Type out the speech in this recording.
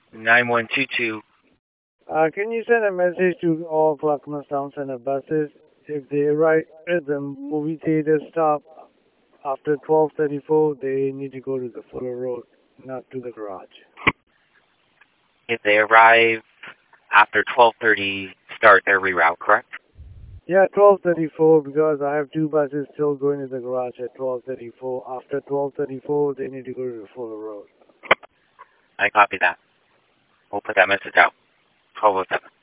9122. Can you send a message to all Clackamas Town Center buses? If they arrive at the movie theater stop after 12:34, they need to go to the Fuller Road, not to the garage. If they arrive after 12:30, start their reroute, correct? Yeah, 12:34 because I have two buses still going to the garage at 12:34. After 12:34, they need to go to the Fuller Road. I copy that. We'll put that message out. 12:07.